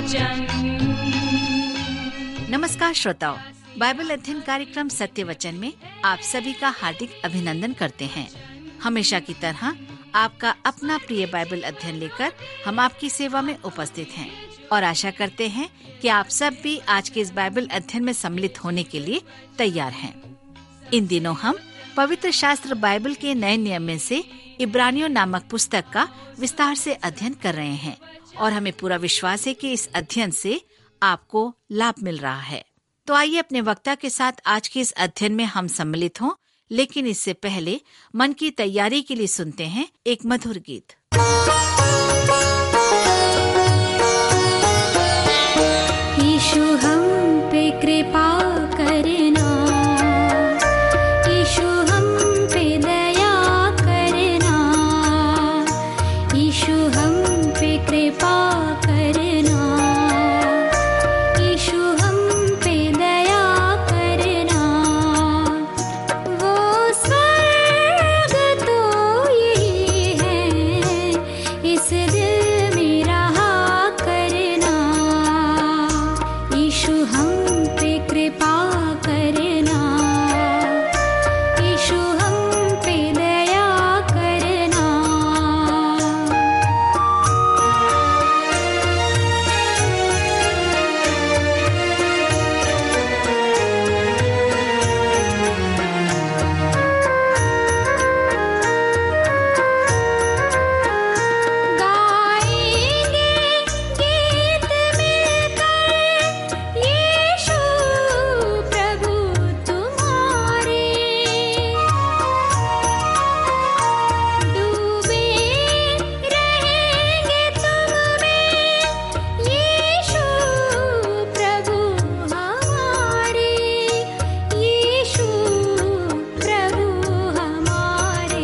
वचन। नमस्कार श्रोताओ, बाइबल अध्ययन कार्यक्रम सत्य वचन में आप सभी का हार्दिक अभिनंदन करते हैं। हमेशा की तरह आपका अपना प्रिय बाइबल अध्ययन लेकर हम आपकी सेवा में उपस्थित हैं और आशा करते हैं कि आप सब भी आज के इस बाइबल अध्ययन में सम्मिलित होने के लिए तैयार हैं। इन दिनों हम पवित्र शास्त्र बाइबल के नए नियम में से इब्रानियों नामक पुस्तक का विस्तार से अध्ययन कर रहे हैं और हमें पूरा विश्वास है कि इस अध्ययन से आपको लाभ मिल रहा है। तो आइए अपने वक्ता के साथ आज के इस अध्ययन में हम सम्मिलित हों, लेकिन इससे पहले मन की तैयारी के लिए सुनते हैं एक मधुर गीत। यीशु हम पे कृपा करना, यीशु हम पे दया करना, यीशु हम पे कृपा करना, यीशु हम पे दया करना। वो स्वर्ग तो यही है, इस दिल में रहा करना, यीशु हम पे कृपा करना, यीशु हम पे दया करना। गाएंगे गीत मिलकर यीशु प्रभु तुम्हारे, डूबे रहेंगे तुम में यीशु प्रभु हमारे, यीशु प्रभु हमारे।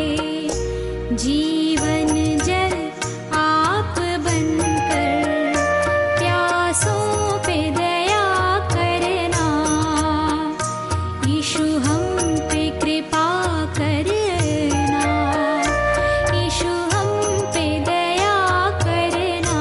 जीवन जल आप बनकर प्यासों पे दया करना, यीशु हम पे कृपा करना, यीशु हम पे दया करना।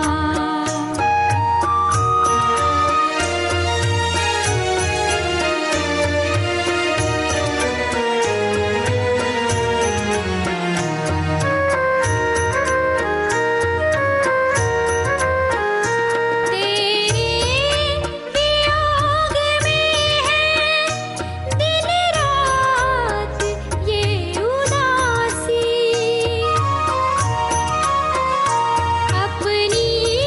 तेरे वियोग में है दिन रात ये उदासी, अपनी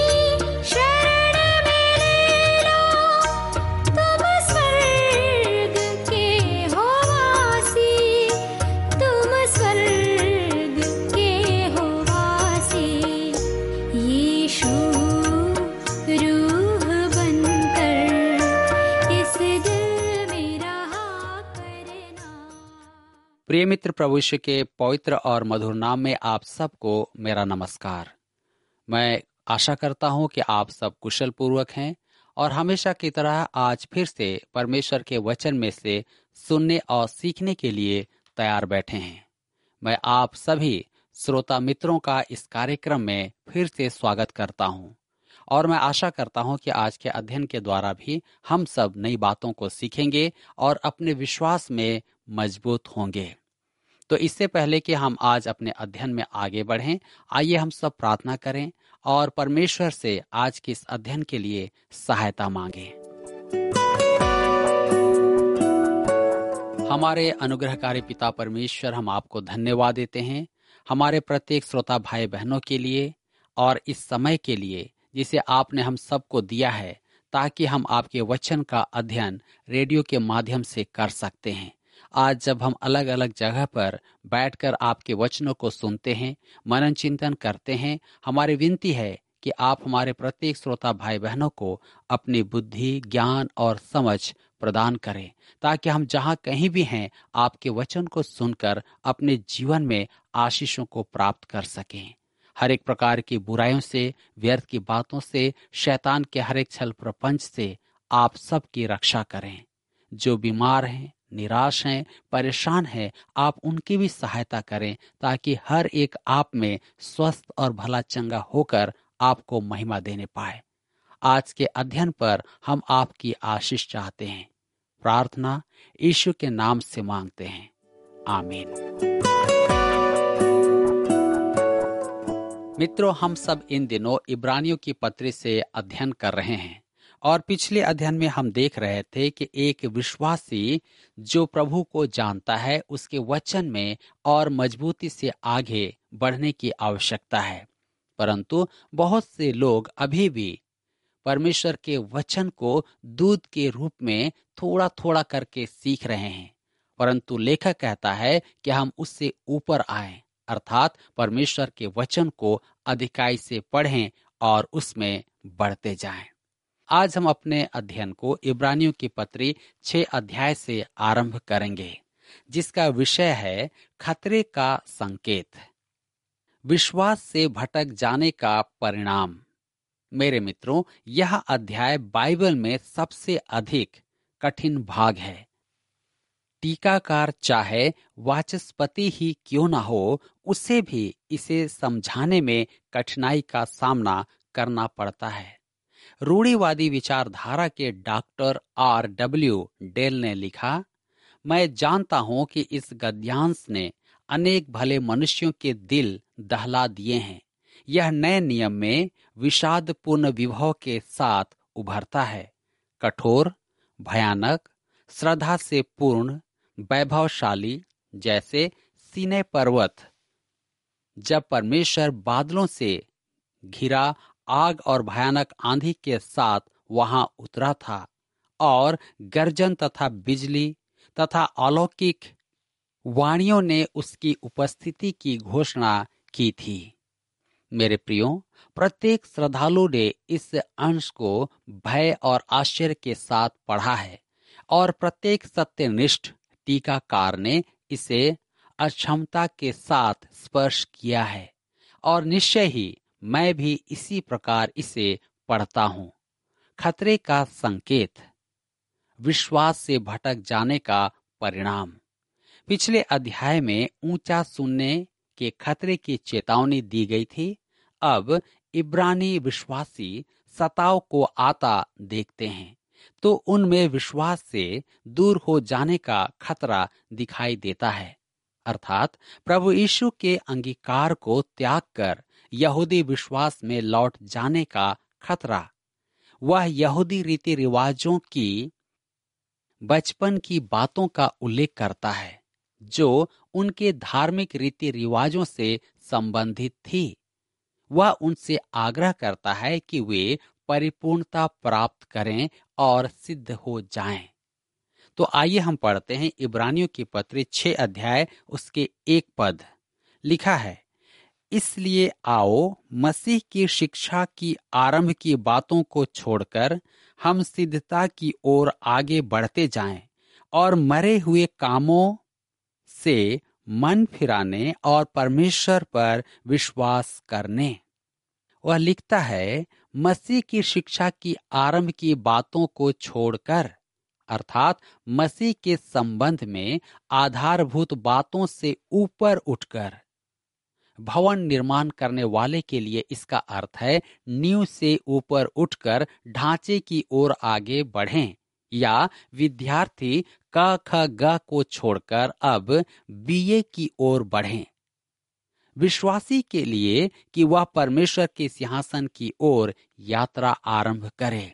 शरण में ले लो तुम स्वर्ग के हो वासी, तुम स्वर्ग के हो वासी। यीशु रूह बनकर इस दिल में रहा करना। प्रिय मित्र, प्रभु यीशु के पवित्र और मधुर नाम में आप सबको मेरा नमस्कार। मैं आशा करता हूं कि आप सब कुशल पूर्वक हैं और हमेशा की तरह आज फिर से परमेश्वर के वचन में से सुनने और सीखने के लिए तैयार बैठे हैं। मैं आप सभी श्रोता मित्रों का इस कार्यक्रम में फिर से स्वागत करता हूं और मैं आशा करता हूं कि आज के अध्ययन के द्वारा भी हम सब नई बातों को सीखेंगे और अपने विश्वास में मजबूत होंगे। तो इससे पहले कि हम आज अपने अध्ययन में आगे बढ़ें, आइए हम सब प्रार्थना करें और परमेश्वर से आज के इस अध्ययन के लिए सहायता मांगें। हमारे अनुग्रहकारी पिता परमेश्वर, हम आपको धन्यवाद देते हैं हमारे प्रत्येक श्रोता भाई बहनों के लिए और इस समय के लिए जिसे आपने हम सबको दिया है, ताकि हम आपके वचन का अध्ययन रेडियो के माध्यम से कर सकते हैं। आज जब हम अलग अलग जगह पर बैठकर आपके वचनों को सुनते हैं, मनन चिंतन करते हैं, हमारी विनती है कि आप हमारे प्रत्येक श्रोता भाई बहनों को अपनी बुद्धि, ज्ञान और समझ प्रदान करें, ताकि हम जहाँ कहीं भी हैं आपके वचन को सुनकर अपने जीवन में आशीषों को प्राप्त कर सकें। हर एक प्रकार की बुराइयों से, व्यर्थ की बातों से, शैतान के हर एक छल प्रपंच से आप सबकी रक्षा करें। जो बीमार हैं, निराश हैं, परेशान हैं, आप उनकी भी सहायता करें, ताकि हर एक आप में स्वस्थ और भला चंगा होकर आपको महिमा देने पाए। आज के अध्ययन पर हम आपकी आशीष चाहते हैं। प्रार्थना यीशु के नाम से मांगते हैं, आमीन। मित्रों, हम सब इन दिनों इब्रानियों की पत्री से अध्ययन कर रहे हैं और पिछले अध्ययन में हम देख रहे थे कि एक विश्वासी जो प्रभु को जानता है उसके वचन में और मजबूती से आगे बढ़ने की आवश्यकता है। परंतु बहुत से लोग अभी भी परमेश्वर के वचन को दूध के रूप में थोड़ा थोड़ा करके सीख रहे हैं, परंतु लेखक कहता है कि हम उससे ऊपर आएं, अर्थात परमेश्वर के वचन को अधिकाई से पढ़ें और उसमें बढ़ते जाएं। आज हम अपने अध्ययन को इब्रानियों की पत्री 6 अध्याय से आरंभ करेंगे, जिसका विषय है खतरे का संकेत, विश्वास से भटक जाने का परिणाम। मेरे मित्रों, यह अध्याय बाइबल में सबसे अधिक कठिन भाग है। टीकाकार चाहे वाचस्पति ही क्यों ना हो, उसे भी इसे समझाने में कठिनाई का सामना करना पड़ता है। रूढ़िवादी विचारधारा के डॉक्टर R.W. डेल ने लिखा, मैं जानता हूं कि इस गद्यांश ने अनेक भले मनुष्यों के दिल दहला दिए हैं। यह नए नियम में विषादपूर्ण विभव के साथ उभरता है, कठोर, भयानक, श्रद्धा से पूर्ण, वैभवशाली, जैसे सीनै पर्वत जब परमेश्वर बादलों से घिरा आग और भयानक आंधी के साथ वहां उतरा था और गर्जन तथा बिजली तथा अलौकिक वाणियों ने उसकी उपस्थिति की घोषणा की थी। मेरे प्रियो, प्रत्येक श्रद्धालु ने इस अंश को भय और आश्चर्य के साथ पढ़ा है और प्रत्येक सत्यनिष्ठ टीकाकार ने इसे अक्षमता के साथ स्पर्श किया है और निश्चय ही मैं भी इसी प्रकार इसे पढ़ता हूं। खतरे का संकेत, विश्वास से भटक जाने का परिणाम। पिछले अध्याय में ऊंचा सुनने के खतरे की चेतावनी दी गई थी। अब इब्रानी विश्वासी सताव को आता देखते हैं तो उनमें विश्वास से दूर हो जाने का खतरा दिखाई देता है, अर्थात प्रभु यीशु के अंगीकार को त्याग कर यहूदी विश्वास में लौट जाने का खतरा। वह यहूदी रीति रिवाजों की बचपन की बातों का उल्लेख करता है जो उनके धार्मिक रीति रिवाजों से संबंधित थी। वह उनसे आग्रह करता है कि वे परिपूर्णता प्राप्त करें और सिद्ध हो जाएं। तो आइए हम पढ़ते हैं इब्रानियों की पत्री 6 अध्याय उसके 1 पद। लिखा है, इसलिए आओ मसीह की शिक्षा की आरंभ की बातों को छोड़कर हम सिद्धता की ओर आगे बढ़ते जाएं और मरे हुए कामों से मन फिराने और परमेश्वर पर विश्वास करने। वह लिखता है, मसीह की शिक्षा की आरंभ की बातों को छोड़कर, अर्थात मसीह के संबंध में आधारभूत बातों से ऊपर उठकर। भवन निर्माण करने वाले के लिए इसका अर्थ है नींव से ऊपर उठकर ढांचे की ओर आगे बढ़ें, या विद्यार्थी क ख ग को छोड़कर अब बीए की ओर बढ़ें। विश्वासी के लिए कि वह परमेश्वर के सिंहासन की ओर यात्रा आरंभ करे।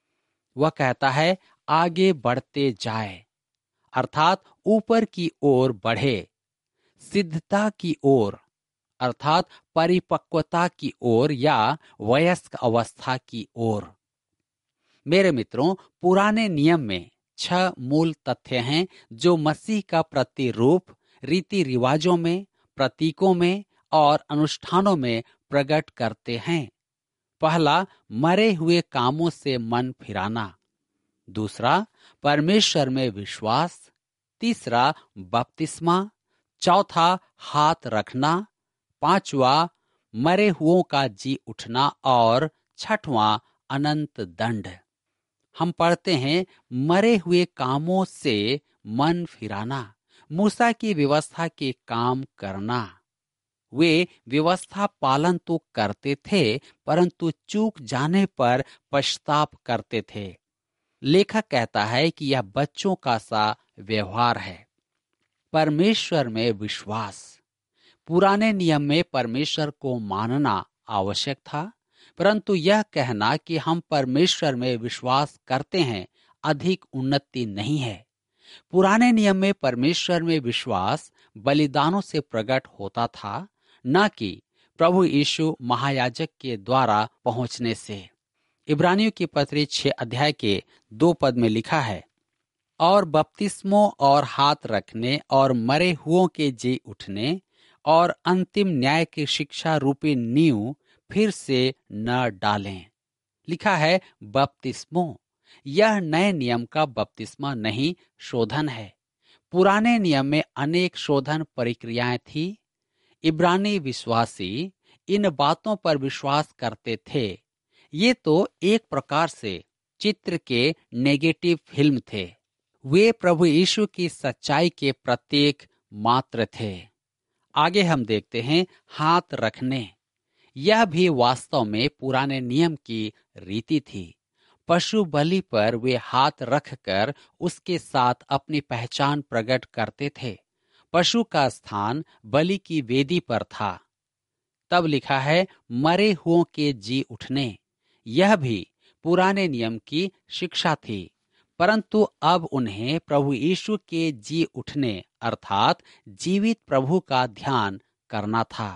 वह कहता है आगे बढ़ते जाए, अर्थात ऊपर की ओर बढ़े, सिद्धता की ओर अर्थात परिपक्वता की ओर या वयस्क अवस्था की ओर। मेरे मित्रों, पुराने नियम में 6 मूल तथ्य हैं जो मसीह का प्रतिरूप रीति रिवाजों में, प्रतीकों में और अनुष्ठानों में प्रकट करते हैं। पहला, मरे हुए कामों से मन फिराना। दूसरा, परमेश्वर में विश्वास। तीसरा, बपतिस्मा। चौथा, हाथ रखना। पांचवा, मरे हुओं का जी उठना। और छठवां, अनंत दंड। हम पढ़ते हैं मरे हुए कामों से मन फिराना, मूसा की व्यवस्था के काम करना। वे व्यवस्था पालन तो करते थे, परंतु चूक जाने पर पछताप करते थे। लेखक कहता है कि यह बच्चों का सा व्यवहार है। परमेश्वर में विश्वास। पुराने नियम में परमेश्वर को मानना आवश्यक था, परंतु यह कहना कि हम परमेश्वर में विश्वास करते हैं अधिक उन्नति नहीं है। पुराने नियम में परमेश्वर में विश्वास बलिदानों से प्रकट होता था, न कि प्रभु यीशु महायाजक के द्वारा पहुंचने से। इब्रानियों की पत्री 6 अध्याय के 2 पद में लिखा है, और बपतिस्मों और हाथ रखने और मरे हुओं के जी उठने और अंतिम न्याय की शिक्षा रूपी नींव फिर से न डालें। लिखा है बपतिस्मों। यह नए नियम का बपतिस्मा नहीं, शोधन है। पुराने नियम में अनेक शोधन प्रक्रियाएं थी। इब्रानी विश्वासी इन बातों पर विश्वास करते थे। ये तो एक प्रकार से चित्र के नेगेटिव फिल्म थे। वे प्रभु यीशु की सच्चाई के प्रतीक मात्र थे। आगे हम देखते हैं हाथ रखने। यह भी वास्तव में पुराने नियम की रीति थी। पशु बलि पर वे हाथ रखकर उसके साथ अपनी पहचान प्रकट करते थे। पशु का स्थान बलि की वेदी पर था। तब लिखा है मरे हुओं के जी उठने। यह भी पुराने नियम की शिक्षा थी, परंतु अब उन्हें प्रभु यीशु के जी उठने अर्थात जीवित प्रभु का ध्यान करना था।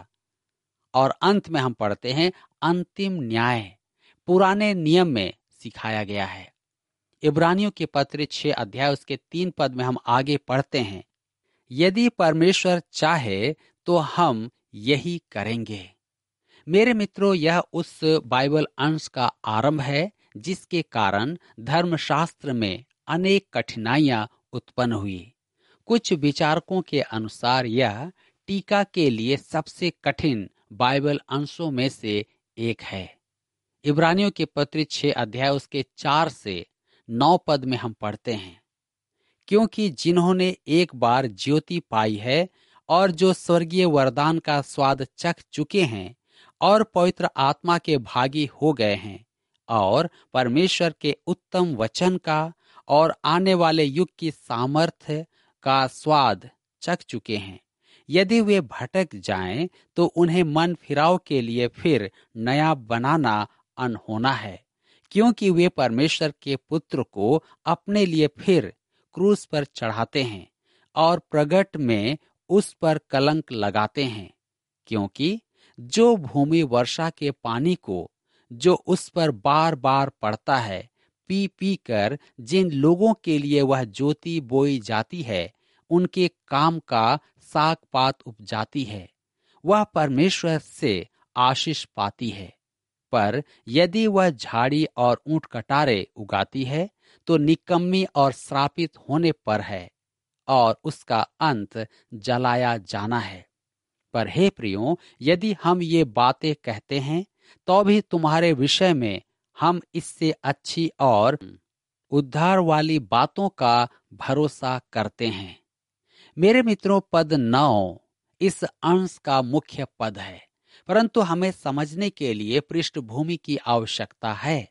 और अंत में हम पढ़ते हैं अंतिम न्याय। पुराने नियम में सिखाया गया है। इब्रानियों के पत्र 6 अध्याय उसके 3 पद में हम आगे पढ़ते हैं, यदि परमेश्वर चाहे तो हम यही करेंगे। मेरे मित्रों, यह उस बाइबल अंश का आरंभ है जिसके कारण धर्मशास्त्र में अनेक कठिनाइयां उत्पन्न हुई। कुछ विचारकों के अनुसार यह टीका के लिए सबसे कठिन बाइबल अंशों में से एक है। इब्रानियों के पत्र 6 अध्याय उसके 4 से 9 पद में हम पढ़ते हैं, क्योंकि जिन्होंने एक बार ज्योति पाई है और जो स्वर्गीय वरदान का स्वाद चख चुके हैं और पवित्र आत्मा के भागी हो गए हैं और परमेश्वर के उत्तम वचन का और आने वाले युग की सामर्थ्य का स्वाद चख चुके हैं, यदि वे भटक जाएं तो उन्हें मन फिराव के लिए फिर नया बनाना अनहोना है, क्योंकि वे परमेश्वर के पुत्र को अपने लिए फिर क्रूस पर चढ़ाते हैं और प्रगट में उस पर कलंक लगाते हैं। क्योंकि जो भूमि वर्षा के पानी को जो उस पर बार बार पड़ता है पी पी कर जिन लोगों के लिए वह ज्योति बोई जाती है, उनके काम का साग पात उपजाती है, वह परमेश्वर से आशीष पाती है। पर यदि वह झाड़ी और ऊंट कटारे उगाती है तो निकम्मी और श्रापित होने पर है और उसका अंत जलाया जाना है। पर हे प्रियो, यदि हम ये बातें कहते हैं तो भी तुम्हारे विषय में हम इससे अच्छी और उद्धार वाली बातों का भरोसा करते हैं। मेरे मित्रों, पद 9 इस अंश का मुख्य पद है, परंतु हमें समझने के लिए पृष्ठभूमि की आवश्यकता है।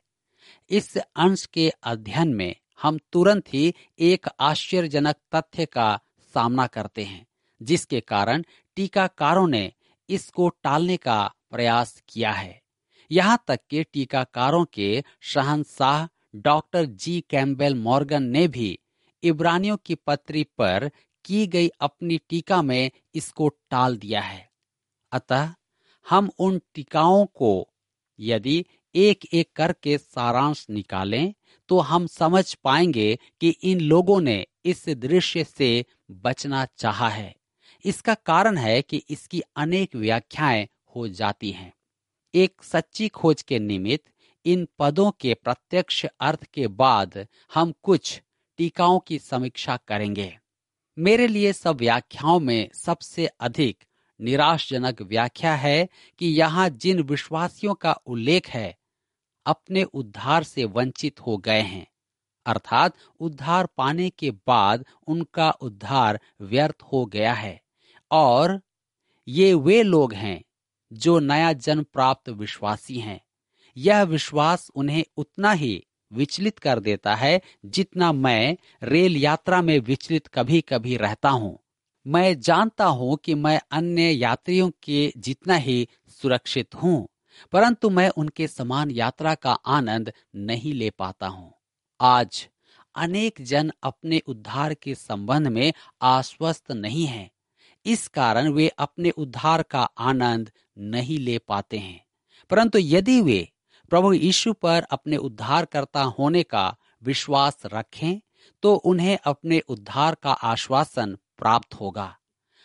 इस अंश के अध्ययन में हम तुरंत ही एक आश्चर्यजनक तथ्य का सामना करते हैं, जिसके कारण टीकाकारों ने इसको टालने का प्रयास किया है। यहाँ तक कि टीकाकारों के शहंशाह डॉक्टर जी कैम्पबेल मॉर्गन ने भी इब्रानियों की पत्री पर की गई अपनी टीका में इसको टाल दिया है। अतः हम उन टीकाओं को यदि एक एक करके सारांश निकालें तो हम समझ पाएंगे कि इन लोगों ने इस दृश्य से बचना चाहा है। इसका कारण है कि इसकी अनेक व्याख्याएं हो जाती हैं। एक सच्ची खोज के निमित्त इन पदों के प्रत्यक्ष अर्थ के बाद हम कुछ टीकाओं की समीक्षा करेंगे। मेरे लिए सब व्याख्याओं में सबसे अधिक निराशजनक व्याख्या है कि यहाँ जिन विश्वासियों का उल्लेख है अपने उद्धार से वंचित हो गए हैं, अर्थात उद्धार पाने के बाद उनका उद्धार व्यर्थ हो गया है और ये वे लोग हैं जो नया जन्म प्राप्त विश्वासी हैं। यह विश्वास उन्हें उतना ही विचलित कर देता है जितना मैं रेल यात्रा में विचलित कभी कभी रहता हूँ। मैं जानता हूँ कि मैं अन्य यात्रियों के जितना ही सुरक्षित हूँ, परंतु मैं उनके समान यात्रा का आनंद नहीं ले पाता हूँ। आज अनेक जन अपने उद्धार के संबंध में आश्वस्त नहीं हैं। इस कारण वे अपने उद्धार का आनंद नहीं ले पाते हैं। परंतु यदि वे प्रभु यीशु पर अपने उद्धारकर्ता होने का विश्वास रखें तो उन्हें अपने उद्धार का आश्वासन प्राप्त होगा।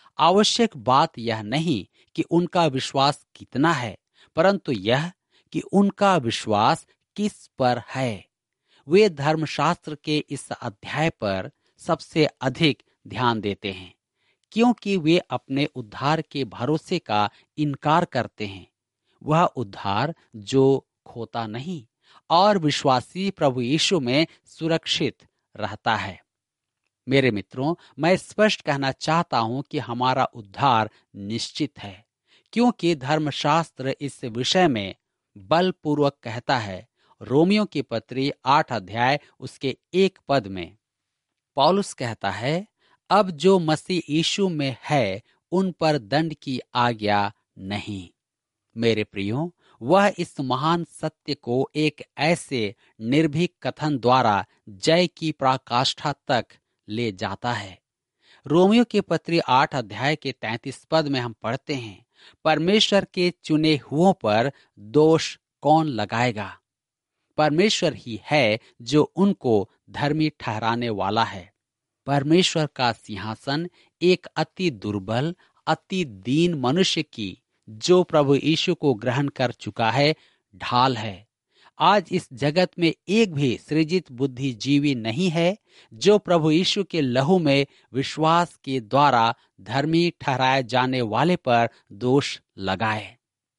आवश्यक बात यह नहीं कि उनका विश्वास कितना है, परंतु यह कि उनका विश्वास किस पर है। वे धर्मशास्त्र के इस अध्याय पर सबसे अधिक ध्यान देते हैं, क्योंकि वे अपने उद्धार के भरोसे का इनकार करते हैं। वह उद्धार जो खोता नहीं और विश्वासी प्रभु यीशु में सुरक्षित रहता है। मेरे मित्रों, मैं स्पष्ट कहना चाहता हूं कि हमारा उद्धार निश्चित है, क्योंकि धर्मशास्त्र इस विषय में बलपूर्वक कहता है। रोमियो की पत्री 8 अध्याय उसके 1 पद में पौलुस कहता है, अब जो मसीह यीशु में है उन पर दंड की आज्ञा नहीं। मेरे प्रियो, वह इस महान सत्य को एक ऐसे निर्भीक कथन द्वारा जय की पराकाष्ठा तक ले जाता है। रोमियो की पत्री 8 अध्याय के 33 पद में हम पढ़ते हैं, परमेश्वर के चुने हुओं पर दोष कौन लगाएगा? परमेश्वर ही है जो उनको धर्मी ठहराने वाला है। परमेश्वर का सिंहासन एक अति दुर्बल, अति दीन मनुष्य की, जो प्रभु यीशु को ग्रहण कर चुका है, ढाल है। आज इस जगत में एक भी सृजित बुद्धिजीवी नहीं है जो प्रभु यीशु के लहू में विश्वास के द्वारा धर्मी ठहराए जाने वाले पर दोष लगाए।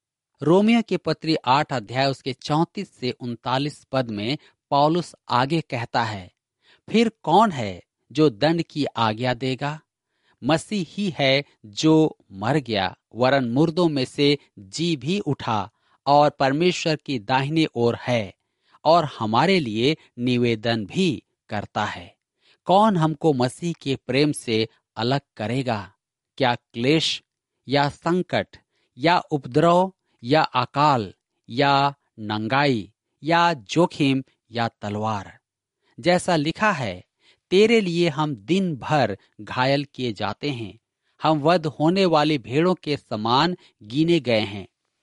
रोमियो की पत्री 8 अध्याय उसके 34 से 39 पद में पौलुस आगे कहता है, फिर कौन है जो दंड की आज्ञा देगा? मसीह ही है जो मर गया, वरन मुर्दों में से जी भी उठा और परमेश्वर की दाहिनी ओर है और हमारे लिए निवेदन भी करता है। कौन हमको मसीह के प्रेम से अलग करेगा? क्या क्लेश या संकट या उपद्रव या अकाल या नंगाई या जोखिम या तलवार? जैसा लिखा है, तेरे लिए हम दिन भर घायल किए जाते हैं, हम वध होने वाली भेड़ों के समान गिने गए हैं।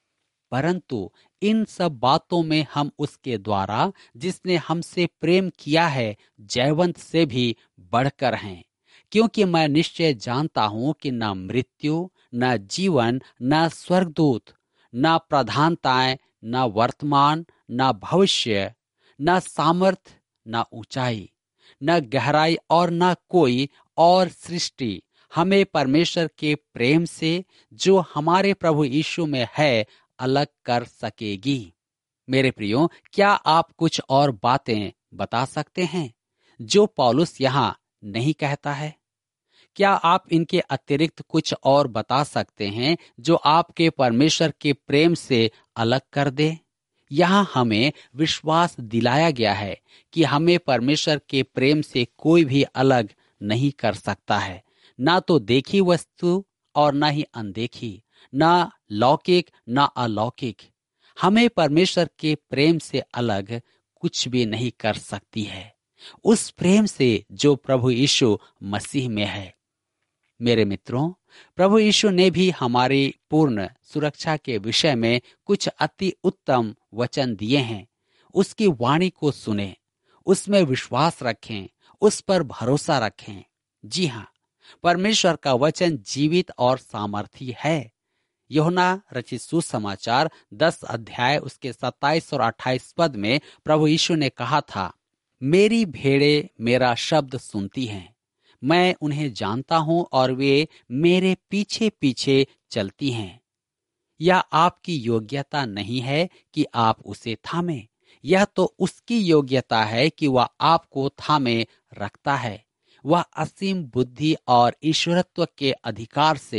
परंतु इन सब बातों में हम उसके द्वारा जिसने हमसे प्रेम किया है जयवंत से भी बढ़कर हैं। क्योंकि मैं निश्चय जानता हूं कि न मृत्यु, न जीवन, न स्वर्गदूत, न प्रधानताएं, न वर्तमान, न भविष्य, न सामर्थ, न ऊंचाई, न गहराई और न कोई और सृष्टि हमें परमेश्वर के प्रेम से जो हमारे प्रभु यीशु में है अलग कर सकेगी। मेरे प्रियो, क्या आप कुछ और बातें बता सकते हैं जो पौलुस यहाँ नहीं कहता है? क्या आप इनके अतिरिक्त कुछ और बता सकते हैं जो आपके परमेश्वर के प्रेम से अलग कर दे? यहाँ हमें विश्वास दिलाया गया है कि हमें परमेश्वर के प्रेम से कोई भी अलग नहीं कर सकता है, ना तो देखी वस्तु और ना ही अनदेखी, ना लौकिक ना अलौकिक। हमें परमेश्वर के प्रेम से अलग कुछ भी नहीं कर सकती है, उस प्रेम से जो प्रभु यीशु मसीह में है। मेरे मित्रों, प्रभु यीशु ने भी हमारी पूर्ण सुरक्षा के विषय में कुछ अति उत्तम वचन दिए हैं। उसकी वाणी को सुने, उसमें विश्वास रखें, उस पर भरोसा रखें। जी हाँ, परमेश्वर का वचन जीवित और सामर्थी है। यूहन्ना रचित सुसमाचार 10 अध्याय उसके 27 और 28 पद में प्रभु यीशु ने कहा था, मेरी भेड़ें मेरा शब्द सुनती हैं, मैं उन्हें जानता हूं और वे मेरे पीछे पीछे चलती हैं। यह आपकी योग्यता नहीं है कि आप उसे थामे, यह तो उसकी योग्यता है कि वह आपको थामे रखता है। वह असीम बुद्धि और ईश्वरत्व के अधिकार से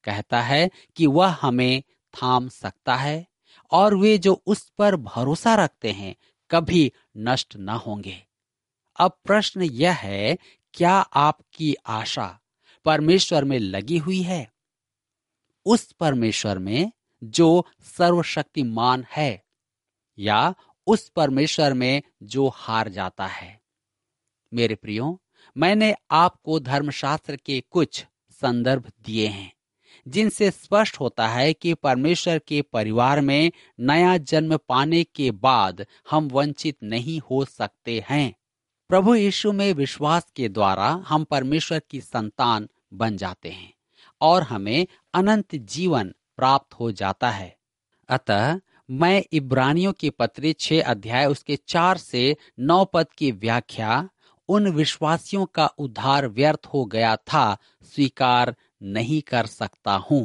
कहता है कि वह हमें थाम सकता है और वे जो उस पर भरोसा रखते हैं कभी नष्ट न होंगे। अब प्रश्न यह है, क्या आपकी आशा परमेश्वर में लगी हुई है? उस परमेश्वर में जो सर्वशक्तिमान है, या उस परमेश्वर में जो हार जाता है? मेरे प्रियो, मैंने आपको धर्मशास्त्र के कुछ संदर्भ दिए हैं जिनसे स्पष्ट होता है कि परमेश्वर के परिवार में नया जन्म पाने के बाद हम वंचित नहीं हो सकते हैं। प्रभु यीशु में विश्वास के द्वारा हम परमेश्वर की संतान बन जाते हैं और हमें अनंत जीवन प्राप्त हो जाता है। अतः मैं इब्रानियों की पत्री 6 अध्याय उसके 4 से 9 पद की व्याख्या, उन विश्वासियों का उद्धार व्यर्थ हो गया था, स्वीकार नहीं कर सकता हूं।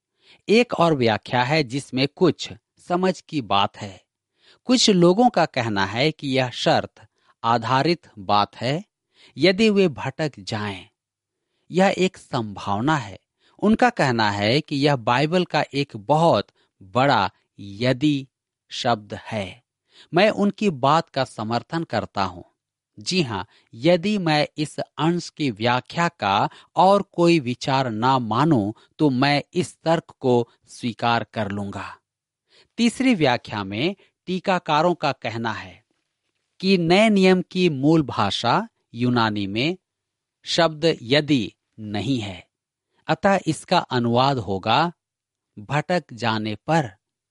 एक और व्याख्या है जिसमें कुछ समझ की बात है। कुछ लोगों का कहना है कि यह शर्त आधारित बात है, यदि वे भटक जाएं। यह एक संभावना है। उनका कहना है कि यह बाइबल का एक बहुत बड़ा यदि शब्द है। मैं उनकी बात का समर्थन करता हूं। जी हां, यदि मैं इस अंश की व्याख्या का और कोई विचार ना मानूं तो मैं इस तर्क को स्वीकार कर लूंगा। तीसरी व्याख्या में टीकाकारों का कहना है कि नए नियम की मूल भाषा यूनानी में शब्द यदि नहीं है, अतः इसका अनुवाद होगा भटक जाने पर।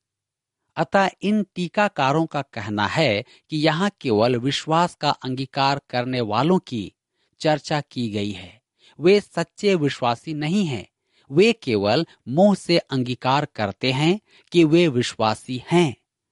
अतः इन टीकाकारों का कहना है कि यहाँ केवल विश्वास का अंगीकार करने वालों की चर्चा की गई है। वे सच्चे विश्वासी नहीं हैं। वे केवल मुंह से अंगीकार करते हैं कि वे विश्वासी हैं।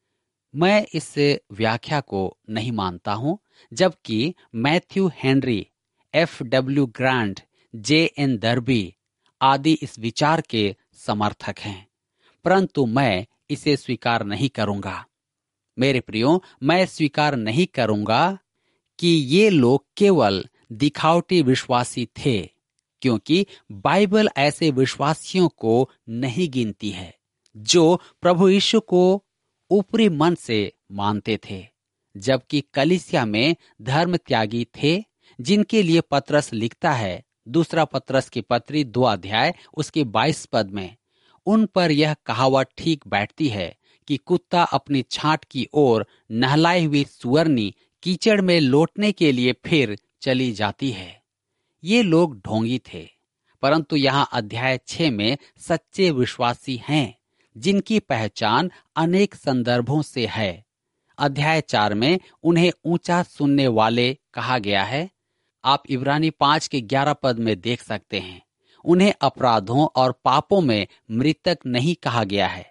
मैं इस व्याख्या को नहीं मानता हूं, जबकि Matthew Henry, F.W. Grant, J.N. दर्बी आदि इस विचार के समर्थक हैं, परंतु मैं इसे स्वीकार नहीं करूंगा। मेरे प्रियो, मैं स्वीकार नहीं करूंगा कि ये लोग केवल दिखावटी विश्वासी थे, क्योंकि बाइबल ऐसे विश्वासियों को नहीं गिनती है जो प्रभु यीशु को ऊपरी मन से मानते थे, जबकि कलीसिया में धर्म त्यागी थे, जिनके लिए पतरस लिखता है दूसरा पतरस की पत्री 2 अध्याय उसके 22 पद में, उन पर यह कहावत ठीक बैठती है कि कुत्ता अपनी छांट की ओर नहलाई हुई सुअरनी कीचड़ में लौटने के लिए फिर चली जाती है। ये लोग ढोंगी थे, परंतु यहाँ अध्याय 6 में सच्चे विश्वासी हैं, जिनकी पहचान अनेक संदर्भों से है। अध्याय 4 में उन्हें ऊंचा सुनने वाले कहा गया है। आप इब्रानी 5 के 11 पद में देख सकते हैं। उन्हें अपराधों और पापों में मृतक नहीं कहा गया है,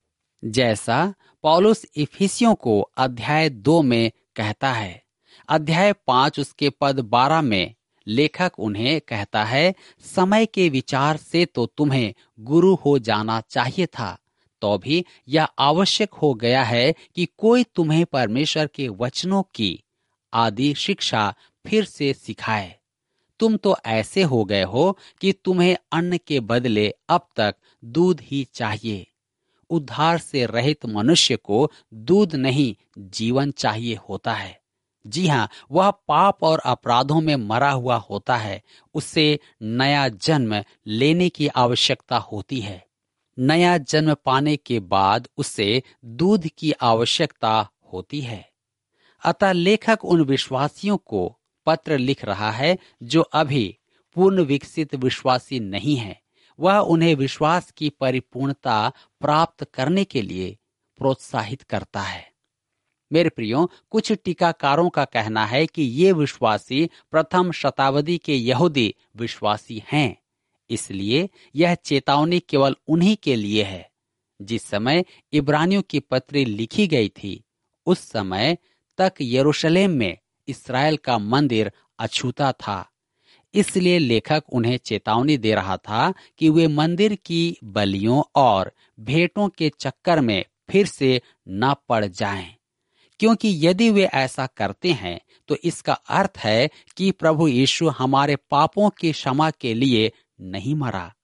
जैसा पौलुस इफिसियों को अध्याय 2 में कहता है। अध्याय 5 उसके पद 12 में लेखक उन्हें कहता है, समय के विचार से तो तुम्हें गुरु हो जाना चाहिए था, तो भी यह आवश्यक हो गया है कि कोई तुम्हें परमेश्वर के वचनों की आदि शिक्षा फिर से सिखाए। तुम तो ऐसे हो गए हो कि तुम्हें अन्न के बदले अब तक दूध ही चाहिए। उद्धार से रहित मनुष्य को दूध नहीं, जीवन चाहिए होता है। जी हाँ, वह पाप और अपराधों में मरा हुआ होता है। उसे नया जन्म लेने की आवश्यकता होती है। नया जन्म पाने के बाद उसे दूध की आवश्यकता होती है। अतः लेखक उन विश्वासियों को पत्र लिख रहा है जो अभी पूर्ण विकसित विश्वासी नहीं है। वह उन्हें विश्वास की परिपूर्णता प्राप्त करने के लिए प्रोत्साहित करता है। मेरे प्रियो, कुछ टीकाकारों का कहना है कि ये विश्वासी प्रथम शताब्दी के यहूदी विश्वासी हैं। इसलिए यह चेतावनी केवल उन्हीं के लिए है। जिस समय इब्रानियों की पत्री लिखी गई थी, उस समय तक यरूशलेम में इस्राएल का मंदिर अछूता था। इसलिए लेखक उन्हें चेतावनी दे रहा था कि वे मंदिर की बलियों और भेंटों के चक्कर में फिर से न पड़ जाएं, क्योंकि यदि वे ऐसा करते हैं तो इसका अर्थ है कि प्रभु यीशु हमारे पापों की क्षमा के लिए नहीं मरा।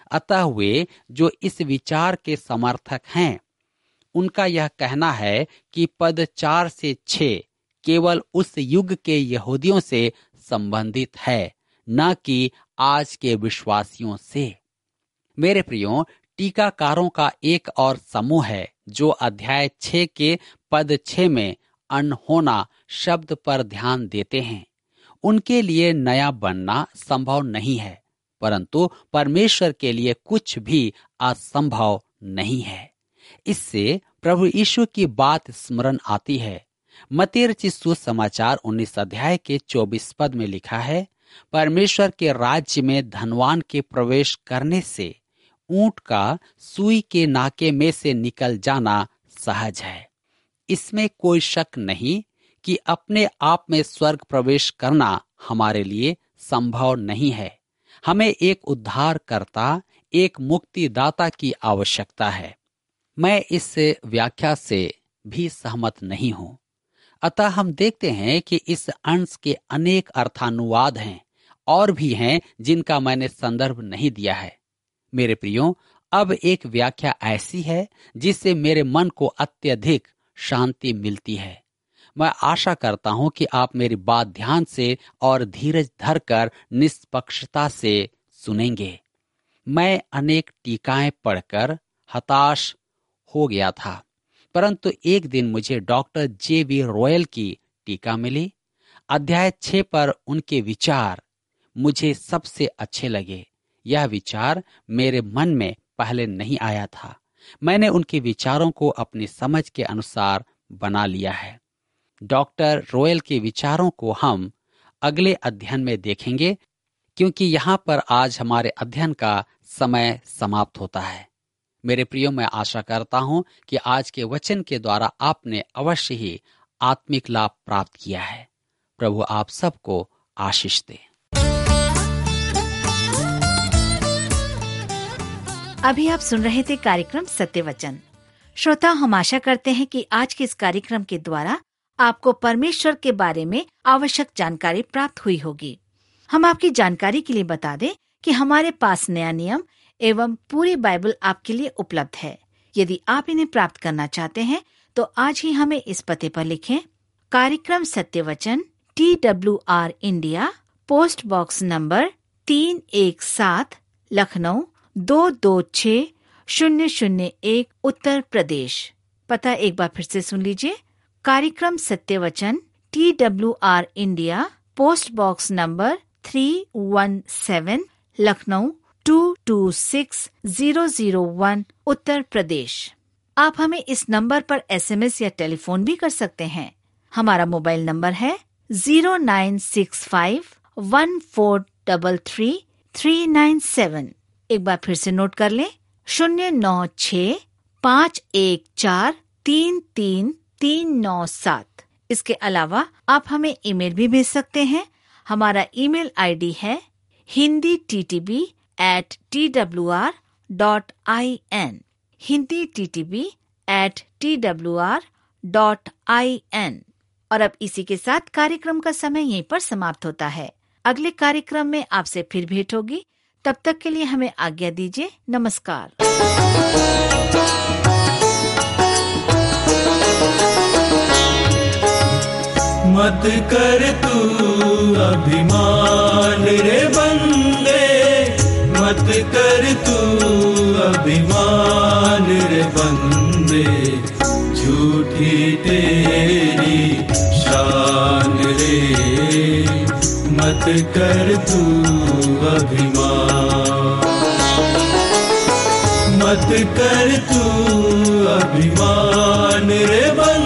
अतः वे जो इस विचार के समर्थक हैं, उनका यह कहना है कि पद 4 से 6 केवल उस युग के यहूदियों से संबंधित है, न कि आज के विश्वासियों से। मेरे प्रियो, टीकाकारों का एक और समूह है जो अध्याय 6 के पद 6 में अनहोना शब्द पर ध्यान देते हैं। उनके लिए नया बनना संभव नहीं है, परंतु परमेश्वर के लिए कुछ भी असंभव नहीं है। इससे प्रभु यीशु की बात स्मरण आती है। मत्ती रचित सुसमाचार 19 अध्याय के 24 पद में लिखा है, परमेश्वर के राज्य में धनवान के प्रवेश करने से ऊंट का सुई के नाके में से निकल जाना सहज है। इसमें कोई शक नहीं कि अपने आप में स्वर्ग प्रवेश करना हमारे लिए संभव नहीं है। हमें एक उद्धारकर्ता, एक मुक्तिदाता की आवश्यकता है। मैं इस व्याख्या से भी सहमत नहीं हूं। अतः हम देखते हैं कि इस अंश के अनेक अर्थानुवाद हैं और भी हैं जिनका मैंने संदर्भ नहीं दिया है। मेरे प्रियो, अब एक व्याख्या ऐसी है जिससे मेरे मन को अत्यधिक शांति मिलती है। मैं आशा करता हूं कि आप मेरी बात ध्यान से और धीरज धरकर निष्पक्षता से सुनेंगे। मैं अनेक टीकाएं पढ़कर हताश हो गया था, परंतु एक दिन मुझे डॉक्टर जे.वी. रॉयल की टीका मिली। अध्याय 6 पर उनके विचार मुझे सबसे अच्छे लगे। यह विचार मेरे मन में पहले नहीं आया था। मैंने उनके विचारों को अपनी समझ के अनुसार बना लिया है। डॉक्टर रॉयल के विचारों को हम अगले अध्ययन में देखेंगे, क्योंकि यहाँ पर आज हमारे अध्ययन का समय समाप्त होता है। मेरे प्रियो, मैं आशा करता हूँ कि आज के वचन के द्वारा आपने अवश्य ही आत्मिक लाभ प्राप्त किया है। प्रभु आप सबको आशीष दे। अभी आप सुन रहे थे कार्यक्रम सत्य वचन। श्रोता, हम आशा करते हैं कि आज के इस कार्यक्रम के द्वारा आपको परमेश्वर के बारे में आवश्यक जानकारी प्राप्त हुई होगी। हम आपकी जानकारी के लिए बता दें कि हमारे पास नया नियम एवं पूरी बाइबल आपके लिए उपलब्ध है। यदि आप इन्हें प्राप्त करना चाहते हैं तो आज ही हमें इस पते पर लिखें। कार्यक्रम Satya Vachan, TWR India, post box number 317, Lucknow 226001, Uttar Pradesh. पता एक बार फिर से सुन लीजिए। कार्यक्रम Satya Vachan, TWR India, post box number 317, Lucknow 226001, Uttar Pradesh. आप हमें इस नंबर पर SMS या टेलीफोन भी कर सकते हैं। हमारा मोबाइल नंबर है 0965143337। एक बार फिर से नोट कर लें, 0965143337। इसके अलावा आप हमें ईमेल भी भेज सकते हैं। हमारा ईमेल ID है hinditb@twr.in, hinditb@twr.in। और अब इसी के साथ कार्यक्रम का समय यहीं पर समाप्त होता है। अगले कार्यक्रम में आपसे फिर भेंट होगी। तब तक के लिए हमें आज्ञा दीजिए। नमस्कार। मत कर तू अभिमान रे बंदे, मत कर तू अभिमान रे बंदे, झूठी तेरी शान रे, मत कर तू अभिमान, मत कर तू अभिमान रे बंदे,